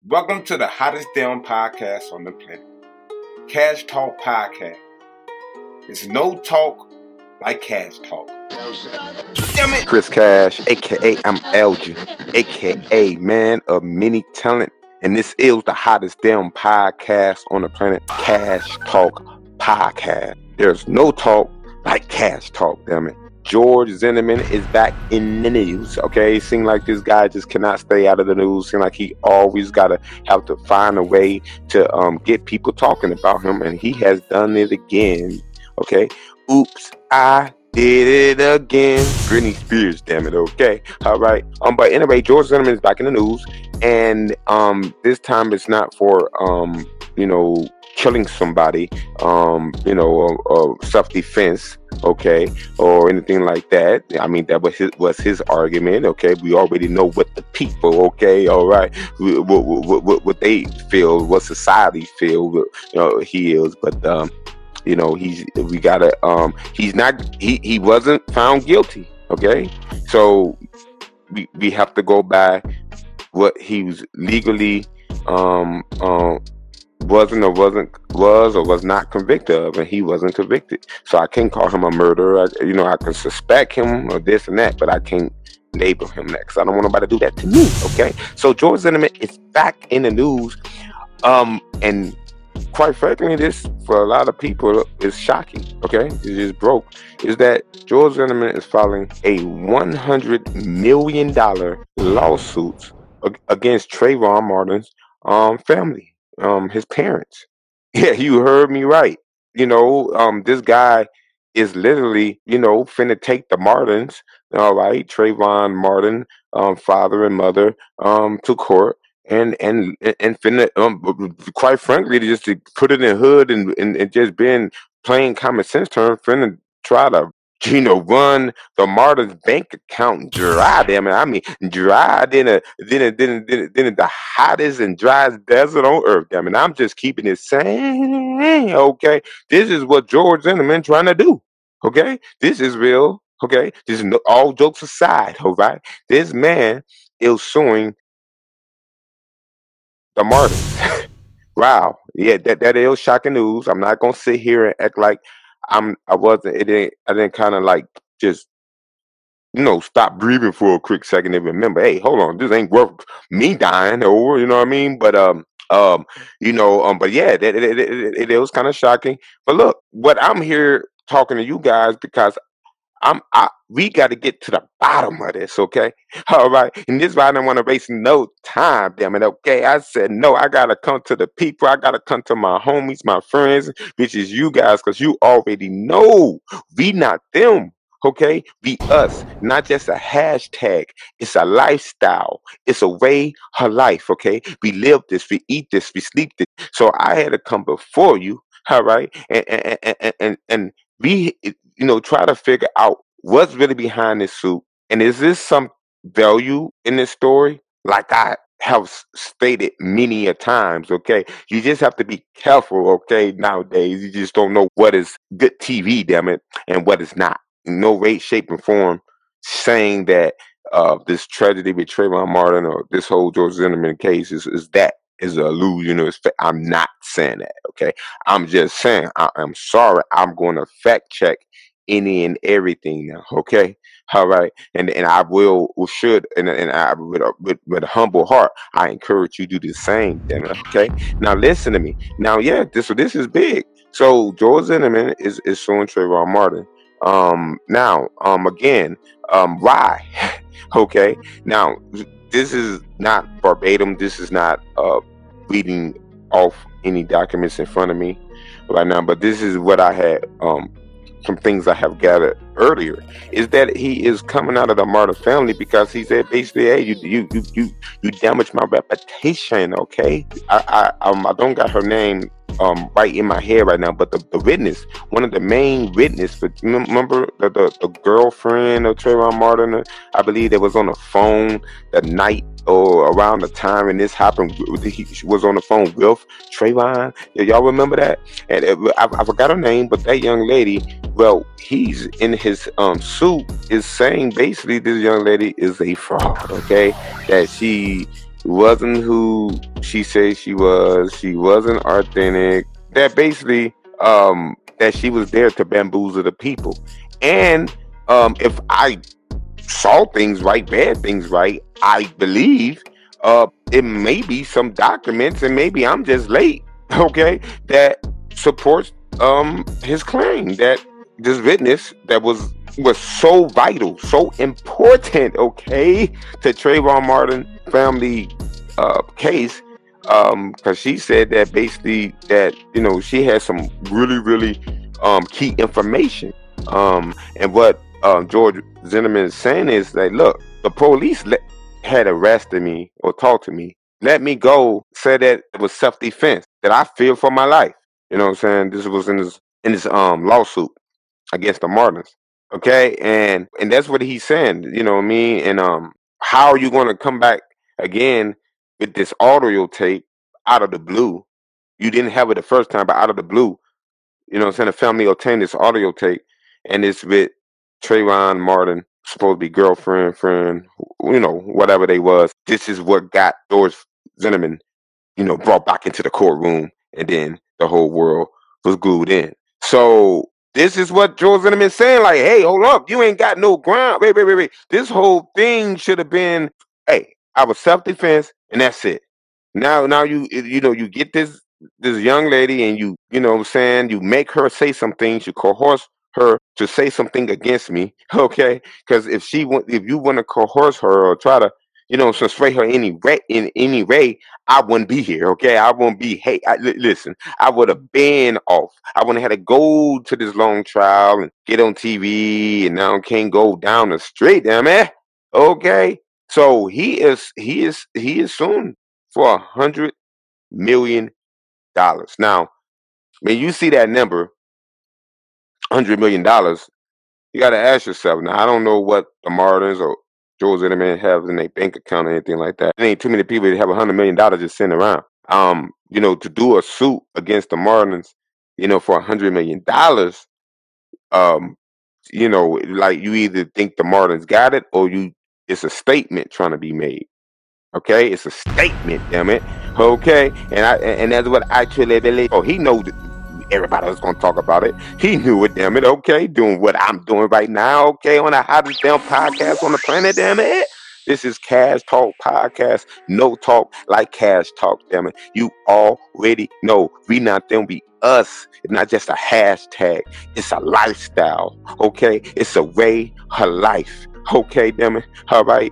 Welcome to the hottest damn podcast on the planet, Cash Talk Podcast. It's no talk like Cash Talk. Damn it! Chris Cash, aka I'm Elgin, aka man of many talent, and this is the hottest damn podcast on the planet, Cash Talk Podcast. There's no talk like Cash Talk, damn it. George Zimmerman is back in the news, okay? Seems like this guy just cannot stay out of the news. Seems like he always gotta have to find a way to get people talking about him, and he has done it again, okay? Oops, I did it again. Britney Spears, damn it, okay? All right. But anyway, George Zimmerman is back in the news, and this time it's not for killing somebody, self-defense, okay, or anything like that. I mean, that was his argument, okay. We already know what the people, okay, all right, what they feel, what society feel, he is, but he wasn't found guilty, okay. So we have to go by what he was legally was not convicted of, and he wasn't convicted. So I can't call him a murderer. I can suspect him or this and that, but I can't label him that because I don't want nobody to do that to me. Okay. So George Zimmerman is back in the news, and quite frankly, this for a lot of people is shocking. Okay, it just broke. Is that George Zimmerman is filing a $100 million lawsuit against Trayvon Martin's family. His parents. Yeah, you heard me right. This guy is literally, finna take the Martins, all right, Trayvon Martin, father and mother, to court, and finna, quite frankly, just to put it in hood and just being plain common sense term, finna try to run the Martins bank account dry. Damn it! I mean, dry than the hottest and driest desert on earth. Damn it! I'm just keeping it sane. Okay, this is what George Zimmerman trying to do. Okay, this is real. Okay, this is all jokes aside. All right, this man is suing the Martins. Wow, yeah, that is shocking news. I'm not gonna sit here and act like I wasn't. I didn't kind of like just stop breathing for a quick second and remember, hey, hold on, this ain't worth me dying over. You know what I mean? But but yeah, it was kind of shocking. But look, what I'm here talking to you guys because we got to get to the bottom of this, okay? All right. And this is why I don't want to waste no time, damn it, okay? I said, no, I got to come to the people. I got to come to my homies, my friends, which is you guys, because you already know we not them, okay? We us, not just a hashtag. It's a lifestyle. It's a way of life, okay? We live this, we eat this, we sleep this. So I had to come before you, all right? And we try to figure out what's really behind this suit, and is this some value in this story? Like I have stated many a times, okay, you just have to be careful, okay. Nowadays, you just don't know what is good TV, damn it, and what is not. In no way, shape, and form saying that this tragedy with Trayvon Martin or this whole George Zimmerman case is an illusion. I'm not saying that, okay. I'm just saying I'm sorry. I'm going to fact check any and everything now, okay. All right, and I should, and I with a humble heart, I encourage you to do the same. Then, okay. Now listen to me. Now, yeah, this is big. So George Zimmerman is suing Trayvon Martin. Again, why? Okay. Now, this is not verbatim. This is not reading off any documents in front of me right now, but this is what I had. Some things I have gathered earlier is that he is coming out of the Martin family because he said basically, hey, you damaged my reputation. Okay, I don't got her name right in my head right now, but the witness, one of the main witness, remember the girlfriend of Trayvon Martin, I believe, that was on the phone the night or around the time and this happened. He was on the phone with Trayvon. Y'all remember that? And I forgot her name, but that young lady, well, he's in his suit is saying basically this young lady is a fraud, okay? That she wasn't who she said she was. She wasn't authentic. That basically, that she was there to bamboozle the people. And if I saw things right, bad things right, I believe it may be some documents, and maybe I'm just late, okay, that supports his claim that this witness that was so vital, so important, okay, to Trayvon Martin family case, because she said that basically that she had some really key information, and what George Zimmerman is saying is that, look, the police had arrested me or talked to me, let me go, said that it was self-defense, that I feared for my life. You know what I'm saying? This was in his lawsuit against the Martins. Okay, and that's what he's saying. You know what I mean? And how are you going to come back again with this audio tape out of the blue? You didn't have it the first time, but out of the blue, you know what I'm saying? The family obtained this audio tape, and it's with Trayvon Martin, supposed to be girlfriend, friend, whatever they was. This is what got George Zimmerman, brought back into the courtroom, and then the whole world was glued in. So this is what George Zimmerman is saying, like, hey, hold up, you ain't got no ground. Wait. This whole thing should have been, hey, I was self-defense, and that's it. Now you get this young lady, and you know what I'm saying, you make her say some things, you coerce her to say something against me, okay? Because if you want to coerce her or try to, sway her in any way, I wouldn't be here, okay? I won't be. Hey, listen, I would have been off. I wouldn't have had to go to this long trial and get on TV, and now can't go down the street, damn it. Okay, so he is suing for $100 million. Now, when you see that number, $100 million, you got to ask yourself. Now, I don't know what the Martins or George Zimmerman have in their bank account or anything like that. There ain't too many people that have $100 million just sitting around. To do a suit against the Martins, for $100 million, like, you either think the Martins got it, or it's a statement trying to be made. Okay, it's a statement, damn it. Okay, and that's what I truly believe. Oh, he knows everybody was gonna talk about it. He knew it, damn it. Okay, doing what I'm doing right now. Okay, on the hottest damn podcast on the planet, damn it. This is Cash Talk Podcast. No talk like Cash Talk, damn it. You already know. We not them, we us. It's not just a hashtag. It's a lifestyle. Okay, it's a way of life. Okay, damn it. All right.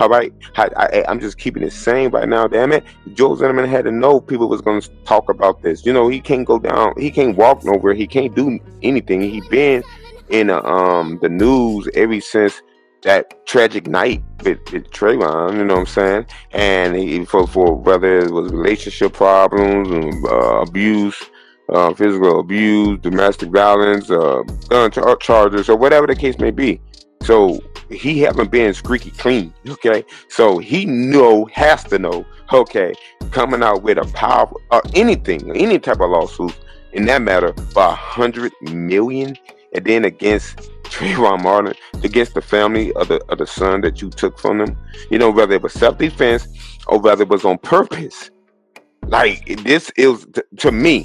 I'm just keeping it sane right now, damn it. Joe Zimmerman had to know people was going to talk about this. He can't go down. He can't walk nowhere. He can't do anything. He been in the news ever since that tragic night with Trayvon, you know what I'm saying? And for whether it was relationship problems, abuse, physical abuse, domestic violence, gun charges, or whatever the case may be. So he haven't been squeaky clean, okay? So he has to know, okay, coming out with a powerful, any type of lawsuit in that matter for $100 million, and then against Trayvon Martin, against the family of the son that you took from them, whether it was self-defense or whether it was on purpose. Like, this is, to me,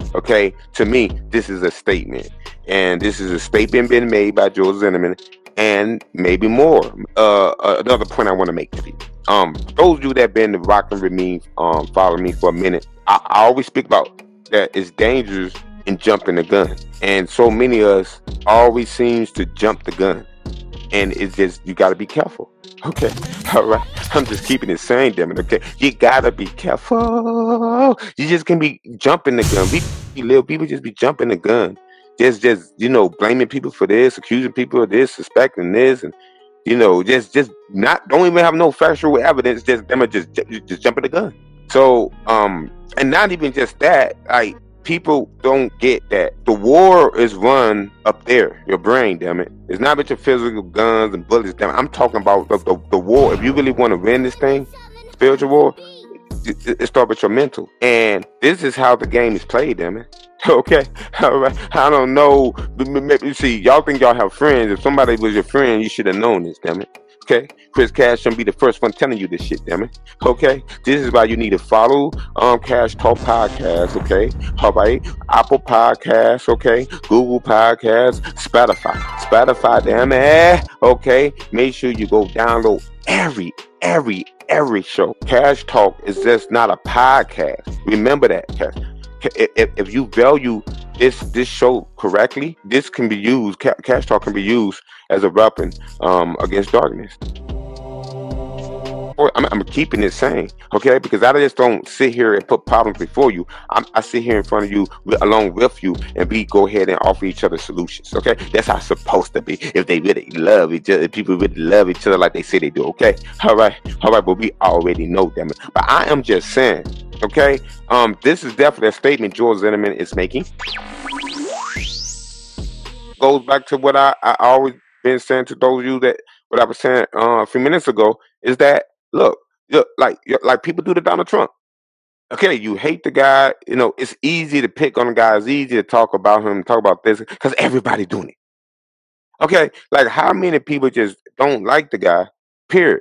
this is a statement. And this is a statement being made by George Zimmerman, and maybe more. Another point I want to make to you. Those of you that been rocking with me, follow me for a minute, I always speak about that it's dangerous in jumping the gun. And so many of us always seems to jump the gun. And it's just, you got to be careful. Okay, all right. I'm just keeping it sane, damn it. Okay, you gotta be careful. You just can be jumping the gun. We little people just be jumping the gun. Just blaming people for this, accusing people of this, suspecting this, and just not, don't even have no factual evidence. Just them just jumping the gun. So and not even just that. Like, people don't get that the war is run up there, your brain, damn it. It's not with your physical guns and bullets, damn it. I'm talking about the war. If you really want to win this thing, spiritual war, it starts with your mental. And this is how the game is played, damn it. Okay, all right. I don't know. Maybe, see, y'all think y'all have friends. If somebody was your friend, you should have known this, damn it. Okay, Chris Cash shouldn't be the first one telling you this shit, damn it. Okay, this is why you need to follow Cash Talk Podcast. Okay, all right, Apple Podcasts. Okay, Google Podcasts, Spotify. Damn it. Okay, make sure you go download every show. Cash Talk is just not a podcast. Remember that, Cash. If you value this show correctly, this can be used. Cash Talk can be used as a weapon against darkness. I'm keeping it sane, okay? Because I just don't sit here and put problems before you. I sit here in front of you, along with you, and we go ahead and offer each other solutions, okay? That's how it's supposed to be. If they really love each other, if people really love each other like they say they do, okay? All right, but we already know them. But I am just saying, okay? This is definitely a statement George Zimmerman is making. Goes back to what I always been saying to those of you that what I was saying a few minutes ago is that look, like people do to Donald Trump. Okay, you hate the guy. You know, it's easy to pick on the guy. It's easy to talk about him, talk about this, because everybody doing it. Okay, like how many people just don't like the guy? Period.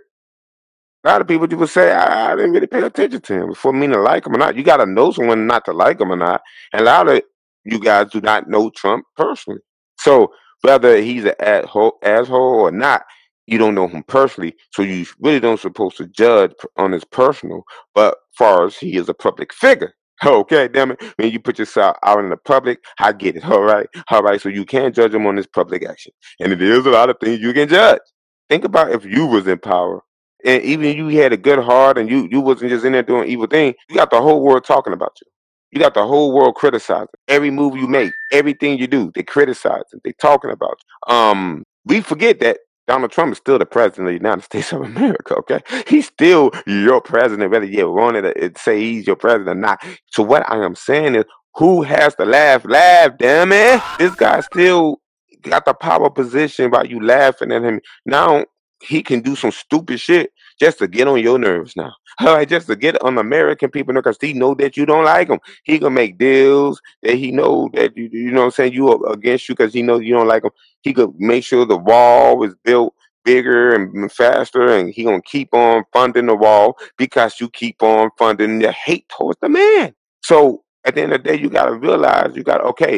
A lot of people just say, I didn't really pay attention to him before me to like him or not. You got to know someone not to like him or not. And a lot of you guys do not know Trump personally. So whether he's an asshole or not, you don't know him personally. So you really don't supposed to judge on his personal. But far as he is a public figure. Okay, damn it. When you put yourself out in the public, I get it. All right. So you can't judge him on his public action. And it is a lot of things you can judge. Think about if you was in power and even if you had a good heart and you wasn't just in there doing evil things, you got the whole world talking about you. You got the whole world criticizing every move you make, everything you do. They criticizing, they talking about you. We forget that Donald Trump is still the president of the United States of America. Okay, he's still your president, whether you want to say he's your president or not. So what I am saying is, who has to laugh? Laugh, damn it! This guy still got the power position while you laughing at him. Now he can do some stupid shit just to get on your nerves now. All right, just to get on American people because he know that you don't like him. He gonna make deals that he know that you know what I'm saying, you are against you because he knows you don't like him. He could make sure the wall is built bigger and faster, and he gonna keep on funding the wall because you keep on funding the hate towards the man. So at the end of the day, you gotta realize you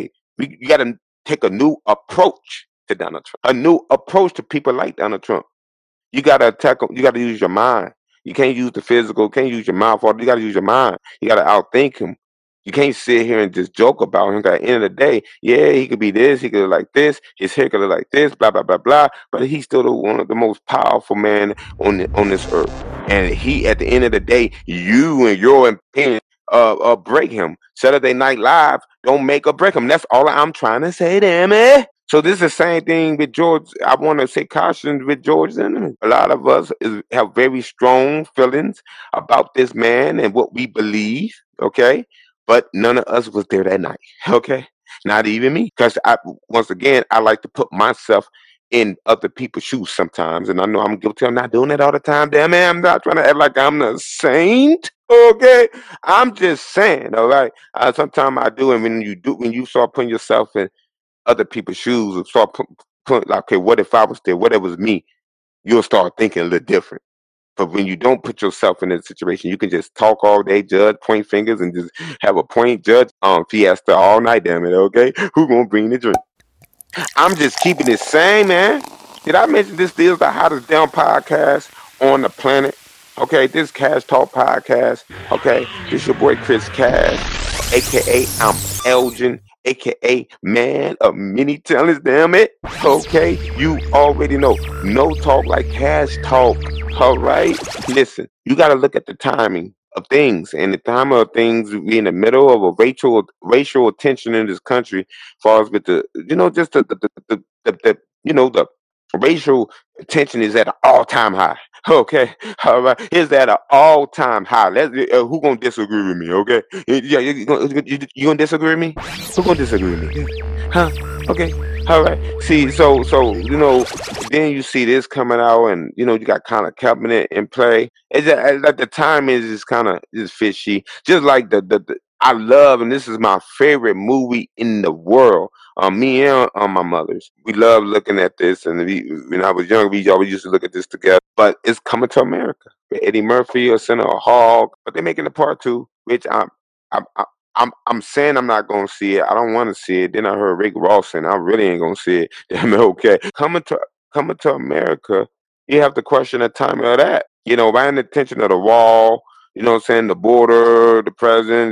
gotta take a new approach to Donald Trump, a new approach to people like Donald Trump. You gotta attack them. You gotta use your mind. You can't use the physical. Can't use your mouth. You gotta use your mind. You gotta outthink him. You can't sit here and just joke about him. 'Cause at the end of the day, yeah, he could be this. He could look like this. His hair could look like this. Blah blah blah blah. But he's still one of the most powerful men on this earth. And he, at the end of the day, you and your opinion break him. Saturday Night Live don't make or break him. That's all I'm trying to say, damn it. So this is the same thing with George. I want to say caution with George Zimmerman. A lot of us have very strong feelings about this man and what we believe, okay? But none of us was there that night, okay? Not even me. Because once again, I like to put myself in other people's shoes sometimes. And I know I'm guilty. I'm not doing that all the time. Damn it, I'm not trying to act like I'm a saint. Okay, I'm just saying. All right. Sometimes I do, and when you start putting yourself in other people's shoes and start putting like, okay, what if I was there? What if it was me? You'll start thinking a little different. But when you don't put yourself in that situation, you can just talk all day, judge, point fingers, and just have a point judge fiesta all night. Damn it, okay? Who gonna bring the drink? I'm just keeping it same, man. Did I mention this is the hottest damn podcast on the planet? Okay, this Cash Talk Podcast. Okay, this your boy Chris Cash, aka I'm Elgin, aka Man of Many Talents. Damn it. Okay, you already know. No talk like Cash Talk. All right, listen. You got to look at the timing of things, and the time of things we in the middle of a racial tension in this country, as far as with the just the racial tension is at an all-time high. Okay, all right, is at an all-time high. Who gonna disagree with me? Okay, yeah, you gonna disagree with me? Who gonna disagree with me? Huh? Okay, all right. See, so then you see this coming out, and you got kind of cabinet in play. It's just, like the time is kind of fishy, just like the I love, and this is my favorite movie in the world. Me and my mothers, we love looking at this. And when I was younger, we always used to look at this together. But it's Coming to America. With Eddie Murphy, or Senator Hogg, but they're making a part two, which I'm, I- I'm saying I'm not gonna see it. I don't want to see it. Then I heard Rick Ross saying I really ain't gonna see it. Damn it, okay. Coming to America, you have to question the timing of that. Right in the attention of the wall. You know what I'm saying? The border, the president,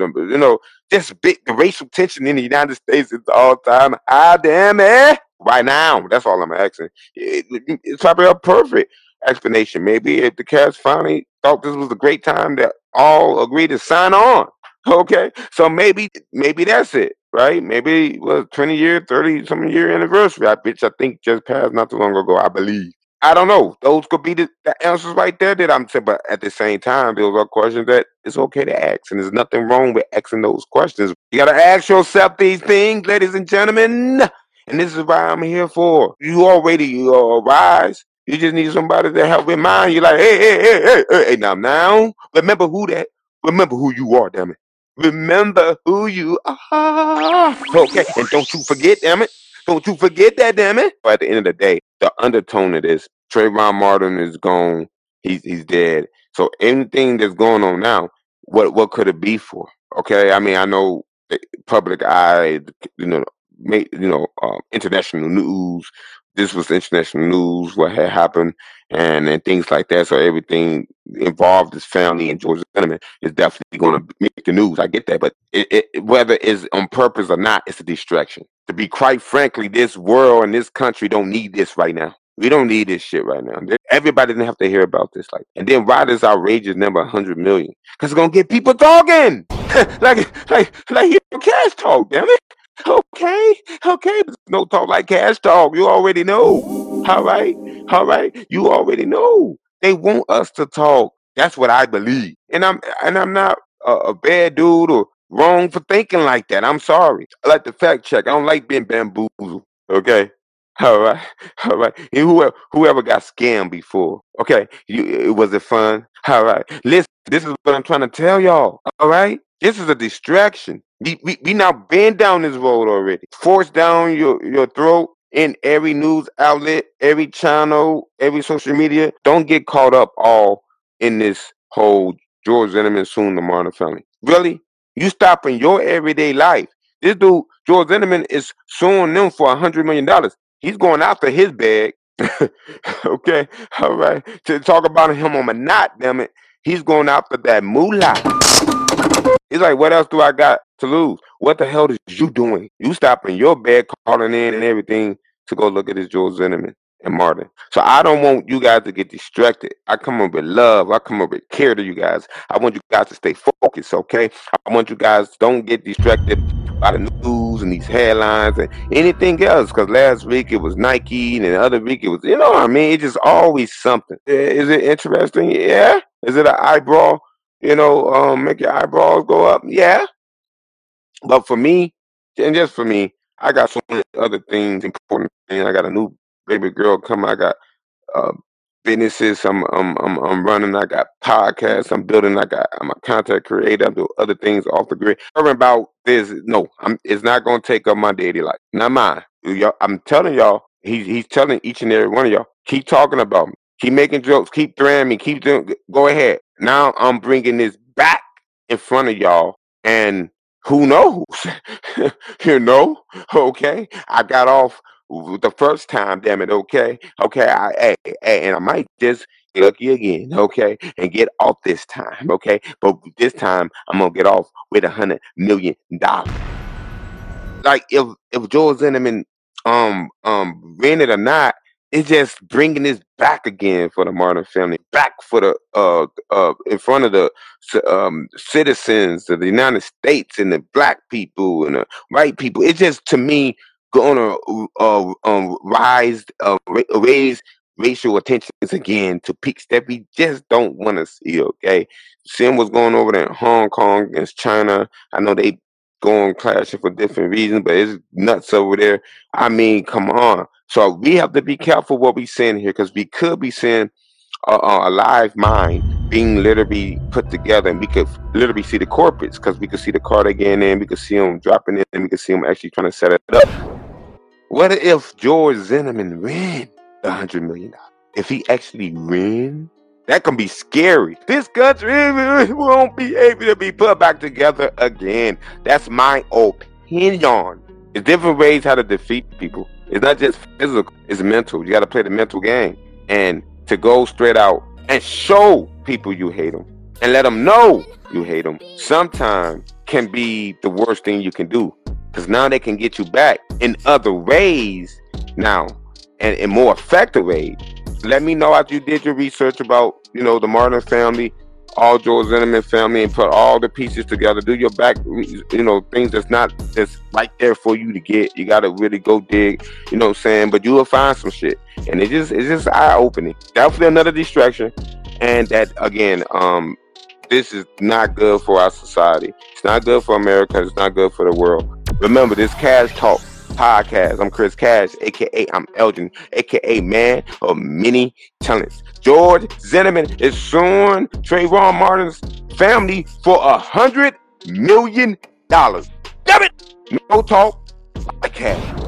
just big the racial tension in the United States is all time. Ah, damn it! Right now, that's all I'm asking. It's probably a perfect explanation. Maybe if the cast finally thought this was a great time, that all agreed to sign on. Okay, so maybe that's it, right? Maybe it was 20-year, 30 something year anniversary. I think just passed not too long ago, I believe. I don't know. Those could be the answers right there that I'm saying, but at the same time, those are questions that it's okay to ask, and there's nothing wrong with asking those questions. You gotta ask yourself these things, ladies and gentlemen, and this is why I'm here for. You already rise. You just need somebody to help remind you, like, hey, now, remember remember who you are, damn it. Remember who you are. Okay, and don't you forget, damn it. Don't you forget that, damn it. But at the end of the day, the undertone of this, Trayvon Martin is gone. He's dead. So anything that's going on now, what could it be for? Okay, I mean, I know the public eye, international news. This was international news, what had happened, and things like that. So everything involved his family and George Zimmerman is definitely going to make the news. I get that, but whether it's on purpose or not, it's a distraction. To be quite frankly, this world and this country don't need this right now. We don't need this shit right now. Everybody didn't have to hear about this. And then why this outrageous number 100 million? Because it's gonna get people talking. like cash talk, damn it. Okay, but no talk like cash talk. You already know. All right. You already know. They want us to talk. That's what I believe, and I'm not a bad dude or wrong for thinking like that. I'm sorry. I like to fact check. I don't like being bamboozled. Okay. All right, all right. And whoever got scammed before, okay, was it fun? All right. Listen, this is what I'm trying to tell y'all. All right, this is a distraction. We now been down this road already. Forced down your throat in every news outlet, every channel, every social media. Don't get caught up all in this whole George Zimmerman soon the Martin family. Really, you stopping your everyday life. This dude, George Zimmerman, is suing them for $100 million. He's going after his bag. Okay, all right. To talk about him on a knot, damn it. He's going after that moolah. He's like, what else do I got to lose? What the hell is you doing? You stopping your bed, calling in and everything to go look at this George Zimmerman and Martin. So I don't want you guys to get distracted. I come up with love. I come up with care to you guys. I want you guys to stay focused, okay? I want you guys don't get distracted by the news and these headlines and anything else. Because last week it was Nike and the other week it was, what I mean? It's just always something. Is it interesting? Yeah. Is it an eyebrow? Make your eyebrows go up. Yeah. But for me, and just for me, I got so many other things, important things. I got a new baby girl coming. I got uh, businesses I'm running. I got podcasts I'm building. I'm a content creator. I'm doing other things off the grid. Talking about this, no, it's not gonna take up my daily life. Not mine. I'm telling y'all. He's telling each and every one of y'all. Keep talking about me. Keep making jokes. Keep threatening me. Keep doing. Go ahead. Now I'm bringing this back in front of y'all, and who knows? you know? Okay, I got off the first time, damn it, okay, and I might just get lucky again, okay, and get off this time, okay, but this time I'm gonna get off with $100 million. Like if Joel Zinneman win it or not, it's just bringing this back again for the Martin family, back for the in front of the citizens of the United States and the black people and the white people. It's just to me gonna raise racial attentions again to peaks that we just don't want to see. Okay, seeing what's going over there in Hong Kong against China. I know they going clashing for different reasons, but it's nuts over there. I mean, come on. So we have to be careful what we saying here because we could be saying a live mind being literally put together, and we could literally see the corporates because we could see the car they getting in, we could see them dropping in, and we could see them actually trying to set it up. What if George Zimmerman win $100 million? If he actually win, that can be scary. This country won't be able to be put back together again. That's my opinion. There's different ways how to defeat people. It's not just physical, it's mental. You got to play the mental game. And to go straight out and show people you hate them and let them know you hate them sometimes can be the worst thing you can do. Because now they can get you back in other ways now and in more effective ways. Let me know after you did your research about, the Martin family, all George Zimmerman family, and put all the pieces together. Do your back, things that's not just right there for you to get. You got to really go dig, what I'm saying? But you will find some shit. And it's just eye-opening. Definitely another distraction. And that, again, this is not good for our society. It's not good for America. It's not good for the world. Remember, this Cash Talk podcast. I'm Chris Cash, a.k.a. I'm Elgin, a.k.a. man of many talents. George Zimmerman is suing Trayvon Martin's family for $100 million. Damn it! No talk like Cash.